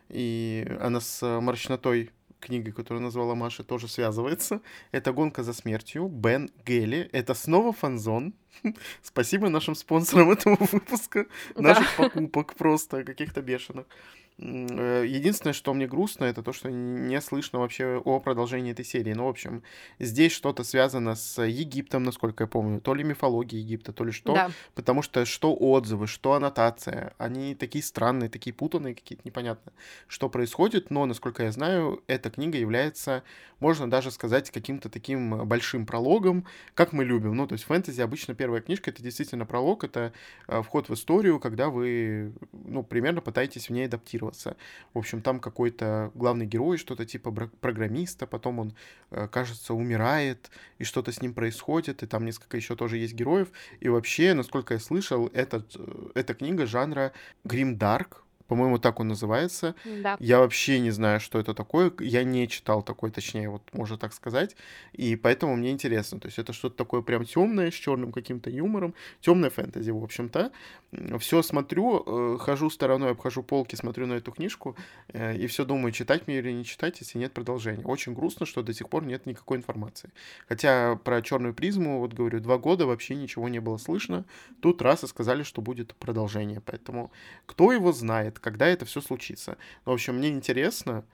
И она с мрачнотой книги, которую назвала Маша, тоже связывается. Это «Гонка за смертью» Бен Гелли. Это снова фанзон. Спасибо нашим спонсорам этого выпуска. Наших покупок просто каких-то бешеных. Единственное, что мне грустно, это то, что не слышно вообще о продолжении этой серии. Ну, в общем, здесь что-то связано с Египтом, насколько я помню. То ли мифология Египта, то ли что. Да. Потому что отзывы, что аннотация. Они такие странные, такие путанные, какие-то непонятно, что происходит. Но, насколько я знаю, эта книга является, можно даже сказать, каким-то таким большим прологом, как мы любим. Ну, то есть фэнтези обычно первая книжка — это действительно пролог, это вход в историю, когда вы, ну, примерно пытаетесь в ней адаптироваться. В общем, там какой-то главный герой, что-то типа программиста, потом он, кажется, умирает, и что-то с ним происходит, и там несколько еще тоже есть героев. И вообще, насколько я слышал, эта книга жанра гримдарк, по-моему, так он называется. Да. Я вообще не знаю, что это такое. Я не читал такой, точнее, вот можно так сказать. И поэтому мне интересно. То есть это что-то такое прям темное, с черным каким-то юмором. Темная фэнтези, в общем-то. Все смотрю, хожу стороной, обхожу полки, смотрю на эту книжку, и все думаю, читать мне или не читать, если нет продолжения. Очень грустно, что до сих пор нет никакой информации. Хотя про «Черную призму», вот говорю, 2 года вообще ничего не было слышно. Тут раз и сказали, что будет продолжение. Поэтому кто его знает, когда это все случится. В общем, мне интересно,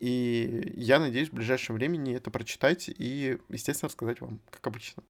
и я надеюсь в ближайшем времени это прочитать и, естественно, рассказать вам, как обычно.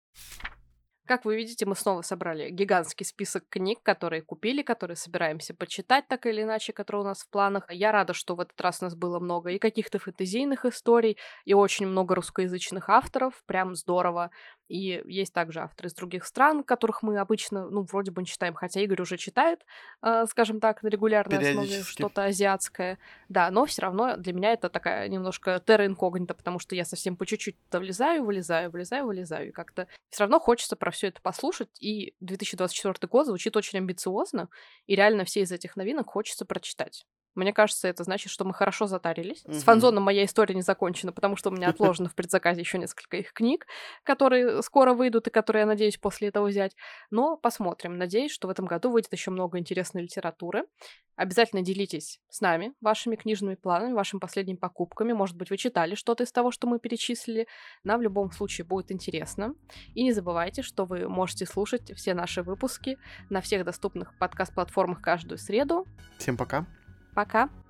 Как вы видите, мы снова собрали гигантский список книг, которые купили, которые собираемся почитать так или иначе, которые у нас в планах. Я рада, что в этот раз у нас было много и каких-то фэнтезийных историй, и очень много русскоязычных авторов. Прям здорово. И есть также авторы из других стран, которых мы обычно, ну, вроде бы не читаем, хотя Игорь уже читает, скажем так, на регулярной основе Периодически. что-то азиатское. Да, но все равно для меня это такая немножко терра инкогнита, потому что я совсем по чуть-чуть влезаю, вылезаю, влезаю, вылезаю, и как-то все равно хочется про все это послушать. И 2024 год звучит очень амбициозно, и реально все из этих новинок хочется прочитать. Мне кажется, это значит, что мы хорошо затарились. С фанзоном моя история не закончена, потому что у меня отложено в предзаказе еще несколько их книг, которые скоро выйдут и которые я надеюсь после этого взять. Но посмотрим. Надеюсь, что в этом году выйдет еще много интересной литературы. Обязательно делитесь с нами вашими книжными планами, вашими последними покупками. Может быть, вы читали что-то из того, что мы перечислили. Нам в любом случае будет интересно. И не забывайте, что вы можете слушать все наши выпуски на всех доступных подкаст-платформах каждую среду. Всем пока. Пока!